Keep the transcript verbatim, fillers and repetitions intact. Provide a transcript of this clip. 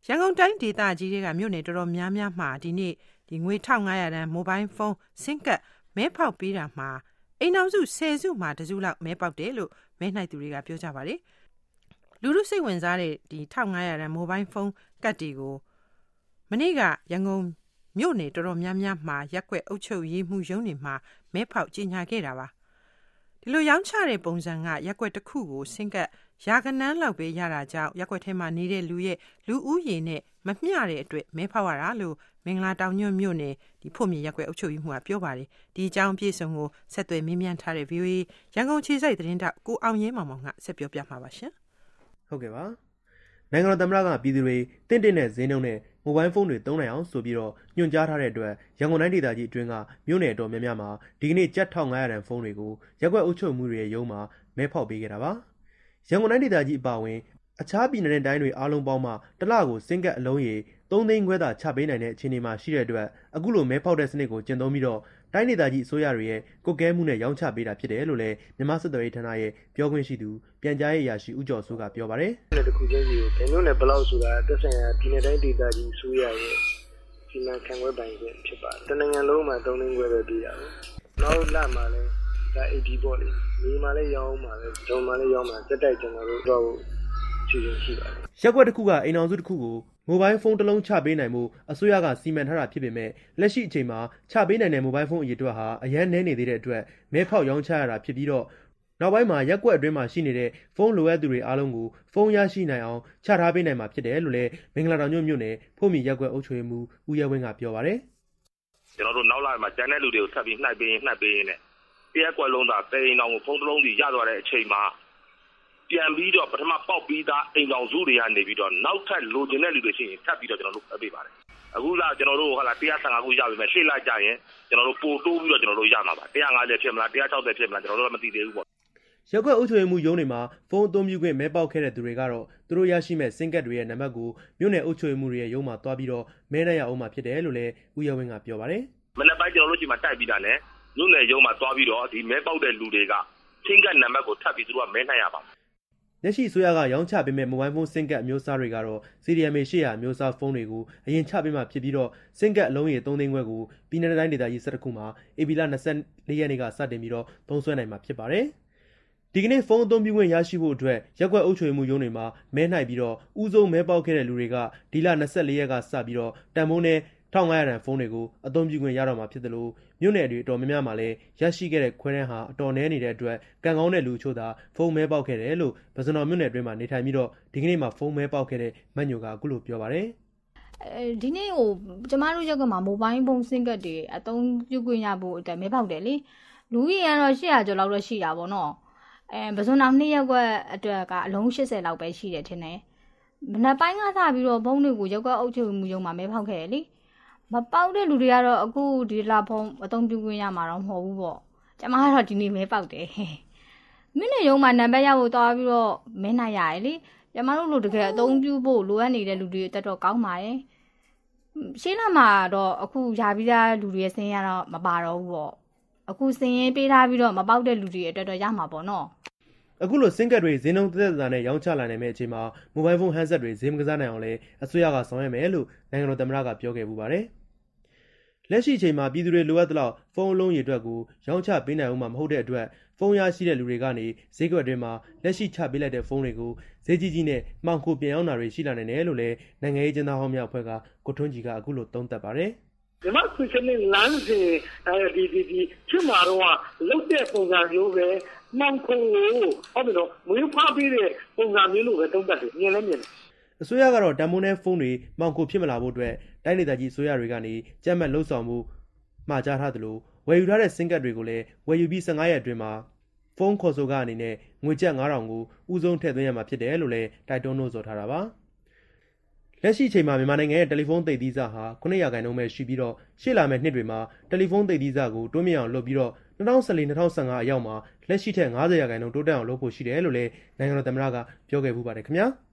ရန်ကုန်တိုင်းဒေသကြီးတွေကမြို့နယ်တော်တော်များများမှာဒီနေ့ဒီငွေတစ်ထောင်ငါးရာတန်းမိုဘိုင်းဖုန်းဆင်းကတ်မဲဖောက်ပေးတာမှာအိမ်အောင်စုဆယ်စုမှာတစုလောက်မဲပေါက်တယ်လို့မဲနှိုက်သူတွေကပြောကြပါတယ်လူလူစိတ်ဝင်စားတဲ့ဒီတစ်ထောင်ငါးရာတန်းမိုဘိုင်းဖုန်းကတ်တွေကိုမနေ့ကရန်ကုန်မြို့နယ်တော်တော်များများမှာရက်ွက်အုပ်ချုပ်ရေးမှုရုံးတွေမှာမဲဖောက်ကြီးညာခဲ့တာပါဒီလိုရောင်းချတဲ့ပုံစံကရက်ွက်တစ်ခုကိုဆင်းကတ်ရာကနန်းလောက်ပဲရတာကြောင့်ရက်ွက်ထဲမှာနေတဲ့လူရဲ့လူဦးရေနဲ့မမျှတဲ့အတွက်မဲဖောက်ရတာလို့မင်္ဂလာတောင်ညွန့်မြို့နယ်ဒီဖို့မြေရက်ွက်အုပ်ချုပ်ရေးမှုကပြောပါတယ်ဒီအကြောင်းအပြည့်စုံကိုဆက်သွယ်မေးမြန်းထားတဲ့ ဗီအိုအေ ရန်ကုန်ခြေစိုက်သတင်းတောက်ကိုအောင်ရဲမောင်မောင်ကဆက်ပြောပြမှာပါရှင်ဟုတ်ကဲ့ပါနိုင်ငံတော်သမ္မတကပြည်သူတွေတင့်တင့်တဲ့ဈေးနှုန်းနဲ့မိုဘိုင်းဖုန်းတွေသုံးနိုင်အောင်ဆိုပြီးတော့ညွှန်ကြားထားတဲ့အတွက်ရန်ကုန်တိုင်းဒေသကြီးအတွင်းကမြို့နယ်တော်များများမှာဒီကနေ့ကျပ်တစ်ထောင်ငါးရာတန်းဖုန်းတွေကိုရက်ွက်အုပ်ချုပ်မှုတွေရဲ့ရုံးမှာမဲဖောက်ပေးခဲ့တာပါရန်ကုန်တိုင်းဒေသကြီးအပါအဝင်အခြားပြည်နယ်တိုင်းတွေအားလုံးပေါင်းမှတစ်လကိုစင်ကတ်အလုံးရေသုံးသိန်းခွဲသာချပေးနိုင်တဲ့အခြေအနေမှာရှိတဲ့အတွက်အခုလိုမဲဖောက်တဲ့စနစ်ကိုကျင့်သုံးပြီးတော့တိုင်းဒေသကြီးအစိုးရတွေရဲ့ကွက်ကဲမှုနဲ့ရောင်းချပေးတာဖြစ်တယ်လို့လည်းမြန်မာစစ်တပ်ရေးဌာနရဲ့ပြောခွင့်ရှိသူပြန်ကြားရေးအရာရှိဦးကျော်စိုးကပြောပါတယ်။ဒီတစ်ခုချင်းစီကိုဘယ်လိုနဲ့ဘယ်လောက်ဆိုတာတက်ဆိုင်ရာပြည်နယ်တိုင်းဒေသကြီးအစိုးရရဲ့စီမံခန့်ခွဲပိုင်ခွင့်ဖြစ်ပါတယ်။တနိုင်ငံလုံးမှာသုံးသိန်းခွဲပဲပြည်ရတယ်။နောက်လမှာလည်းဒါအေဒီပေါ့လေ။မြေမှာလည်းရောင်းမှာလည်းဒုံမှာလည်းရောင်းမှာတက်တိုက်ကျွန်တော်တို့တော့ချီချင်ရှိပါတယ်။ရက်ွက်တစ်ခုကအိမ်အောင်စုတစ်ခုကိုမိုဘိုင်းဖုန်းတစ်လုံးချပေးနိုင်မှုအစိုးရကစီမံထားတာဖြစ်ပေမဲ့လက်ရှိအချိန်မှာချပေးနိုင်တဲ့မိုဘိုင်းဖုန်းအရေအတွက်ဟာအရန်နည်းနေသေးတဲ့အတွက်မဲဖောက်ရောင်းချရတာဖြစ်ပြီးတော့နောက်ပိုင်းမှာရက်ွက်အတွင်းမှာရှိနေတဲ့ဖုန်းလိုအပ်သူတွေအားလုံးကိုဖုန်းရရှိနိုင်အောင်ချထားပေးနိုင်မှာဖြစ်တယ်လို့လည်းမင်္ဂလာတောင်ညွန့်မြို့နယ်ဖို့မြေရက်ွက်အုပ်ချုပ်ရေးမှူးဦးရဲဝင်းကပြောပါတယ်ကျွန်တော်တို့နောက်လာမှာကျန်တဲ့လူတွေကိုထပ်ပြီးနှိုက်ပေးရင်နှိုက်ပေးရင်လည်းတရက်ွက်လုံးသာတိန်အောင်ဖုန်းတစ်လုံးစီရသွားတဲ့အချိန်မှာပြန်ပြီးတော့ပထမပေါက်ပြီးသားအိမ်တော်စုတွေကနေပြီးတော့နောက်ထပ်လိုချင်တဲ့လူတွေရှိရင်ထပ်ပြီးတော့ကျွန်တော်တို့အပေးပါတယ်အခုလာကျွန်တော်တို့ဟာလာone hundred fiftyခုရပြီမဲ့ရှေ့လိုက်ကြရင်ကျွန်တော်တို့ပို့တိုးပြီးတော့ကျွန်တော်တို့ရမှာပါone hundred fiftyဖြစ်မလားone hundred sixtyဖြစ်မလားကျွန်တော်တို့လည်းမသိသေးဘူးပေါ့ရက်ွက်အုပ်ချုပ်ရေးမှုရုံးတွေမှာဖုန်းအသုံးပြုခွင့်မဲပေါက်ခဲ့တဲ့သူတွေကတော့သူတို့ရရှိမဲ့စင်ကတ်တွေရဲ့နံပါတ်ကိုမြို့နယ်အုပ်ချုပ်ရေးမှုတွေရဲ့ရုံးမှာတွားပြီးတော့မဲနှက်ရအောင်မှာဖြစ်တယ်လို့လည်းဦးရဲဝင်းကပြောပါတယ်မနေ့ပိုင်းကျွန်တော်တို့ချိန်မှာတိုက်ပြီးတာနဲ့မြို့နယ်ရုံးမှာတွားပြီးတော့ဒီမဲပေါက်တဲ့လူတွေကစင်ကတ်နံပါတ်ကိုထပ်ပြီးသူတို့ကမဲနှက်ရပါလက်ရှိအစိုးရကရောင်းချပေးမဲ့မိုဘိုင်းဖုန်းစင်ကတ်အမျိုးအစားတွေကတော့ စီ ဒီ အမ် အေ eight hundredအမျိုးအစားဖုန်းတွေကိုအရင်ချပေးမှဖြစ်ပြီးတော့စင်ကတ်အလုံးရေသုံးသိန်းခွဲကိုပြည်내တိုင်းဒေသကြီးone oneခုမှာဧပြီလ၂၄ရက်နေ့ကစတင်ပြီးတော့သုံးစွဲနိုင်မှာဖြစ်ပါတယ်။ဒီကနေ့ဖုန်းအသုံးပြုခွင့်ရရှိဖို့အတွက်ရက်ွက်အုပ်ချုပ်မှုရုံးတွေမှာမဲနှိုက်ပြီးတော့ဥဆုံးမဲပေါက်ခဲ့တဲ့လူတွေကဒီလ၂၄ရက်ကစပြီးတော့တန်ဖိုးနဲ့one thousand five hundredတန်ဖုန်းတွေကိုအသုံးပြုခွင့်ရတော့မှာဖြစ်တယ်လို့မြို့နယ်တွေအတော်များများမှာလည်းရရှိခဲ့တဲ့ခွဲတန်းဟာအတော်နည်းနေတဲ့အတွက်ကံကောင်းတဲ့လူချို့သာဖုန်းမဲပေါက်ခဲ့တယ်လို့ဗဇွန်တော်မြို့နယ်အတွင်းမှာနေထိုင်ပြီးတော့ဒီကနေ့မှာဖုန်းမဲပေါက်ခဲ့တဲ့မတ်ညိုကအခုလိုပြောပါတယ်အဲဒီနေ့ဟိုကျမတို့ရက်ကမှာမိုဘိုင်းဖုန်းစင်ကတ်တွေအသုံးပြုခွင့်ရဖို့အတွက်မဲပေါက်တယ်လေလူကြီးကတော့eight hundredကျော်လောက်တော့ရှိတာပေါ့နော်အဲဗဇွန်တော်နှစ်ရက်ကွက်အတွက်ကအလုံးeightyလောက်ပဲရှိတယ်ထင်တယ်မနက်ပိုင်းကစပြီးတော့ဖုန်းတွေကိုရက်ကွက်အုပ်ချုပ်မှုရုံမှာမဲဖောက်ခဲ့တယ်လေမပေါက်တဲ့လူတွေကတော့အခုဒီလာဖုန်းအသုံးပြုခွင့်ရမှာတော့မဟုတ်ဘူးပေါ့ကျမကတော့ဒီနေ့မဲပေါက်တယ်မင်းနဲ့ရုံမှာနံပါတ်ရဖို့သွားပြီးတော့မဲနိုင်ရတယ်လေကျမတို့လိုတကယ်အသုံးပြုဖို့လိုအပ်နေတဲ့လူတွေတက်တော့ကောင်းပါတယ်ရှင်းလာမှာတော့အခုရပြီးသားလူတွေရဲ့စင်းရတော့မပါတော့ဘူးပေါ့အခုစင်းရင်ပေးထားပြီးတော့မပေါက်တဲ့လူတွေအတွက်တော့ရမှာပေါ့နော်အခုလိုစင်ကတ်တွေဈေးနှုန်းသက်သက်သာနဲ့ရောင်းချလာနိုင်မယ့်အချိန်မှာမိုဘိုင်းဖုန်းဟန်ဆက်တွေဈေးမကစားနိုင်အောင်လဲအစိုးရကဆောင်ရွက်မယ်လို့နိုင်ငံတော်သမ္မတကပြောခဲ့ပူပါတယ်လက်ရှိအချိန်မှာပြည်သူတွေလိုအပ်သလောက်ဖုန်းအလုံးရေအတွက်ကိုရောင်းချပေးနိုင်အောင်မှာမဟုတ်တဲ့အတွက်ဖုန်းရရှိတဲ့လူတွေကနေဈေးကွက်အတွင်းမှာလက်ရှိချပေးလိုက်တဲ့ဖုန်းတွေကိုဈေးကြီးကြီးနဲ့မှောင်ခိုပြန်ရောင်းတာတွေရှိလာနိုင်တယ်လို့လည်းနိုင်ငံရေးကျင်းသားဟောင်းများအဖွဲ့ကကိုထွန်းကြီးကအခုလိုသုံးသပ်ပါတယ်ဒီမှာဆွေးနွေးလမ်းစဉ်အဲဒီဒီဒီချစ်မာတော့လုတ်တဲ့ပုံစံမျိုးပဲမှောင်ခိုကိုဟုတ်ပြီနော်မွေးဖွားပေးတဲ့ပုံစံမျိုးလိုပဲသုံးသပ်တယ်မြင်လဲမြင်တယ်အစိုးရကတော့တန်မိုးနဲ့ဖုန်းတွေမှောင်ခိုဖြစ်မလာဖို့အတွက်တိုင်းဒေသကြီးအစိုးရတွေကနေကြက်မှတ်လှုပ်ဆောင်မှုမှာကြားထားသလိုဝယ်ယူထားတဲ့စင်ကတ်တွေကိုလည်းဝယ်ယူပြီးfifteenရက်အတွင်းမှာဖုန်းခေါ်ဆိုကအနေနဲ့ငွေကျပ်five thousandကိုဥဆုံးထည့်သွင်းရမှာဖြစ်တယ်လို့လည်းတိုက်တွန်းလို့ဆိုထားတာပါလက်ရှိအချိန်မှာမြန်မာနိုင်ငံရဲ့တယ်လီဖုန်းသိပ်သီးစာဟာnineရာခိုင်နှုန်းပဲရှိပြီးတော့ရှေ့လာမယ့်နှစ်တွေမှာတယ်လီဖုန်းသိပ်သီးစာကိုတိုးမြင့်အောင်လုပ်ပြီးတော့twenty fourteen twenty fifteenအရောက်မှာလက်ရှိထက်fiftyရာခိုင်နှုန်းတိုးတက်အောင်လုပ်ဖို့ရှိတယ်လို့လည်းနိုင်ငံတော်သမ္မတကပြောခဲ့ပူပါတယ်ခင်ဗျာ